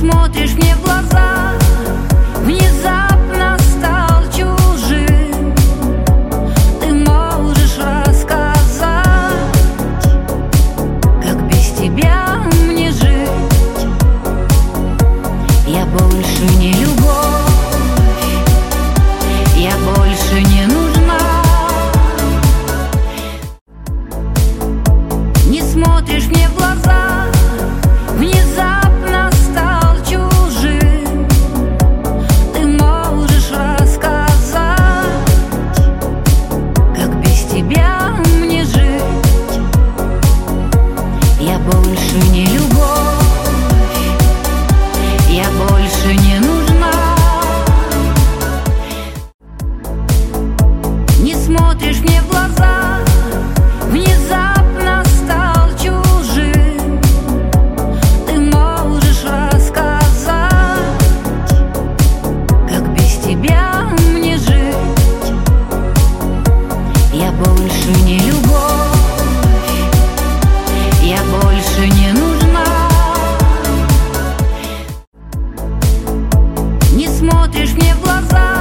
смотришь мне в глаза, внезапно стал чужим. Ты можешь рассказать, как без тебя мне жить. Я больше не любовь, я больше не нужна. Не смотришь мне в глаза, внезапно стал чужим. Ты можешь рассказать, как без тебя мне жить. Я больше не любовь, я больше не нужна. Не смотришь мне в глаза, внезапно стал чужим. Ты можешь рассказать, как без тебя мне жить. Я больше не любовь, я больше не нужна. Не смотришь мне в глаза,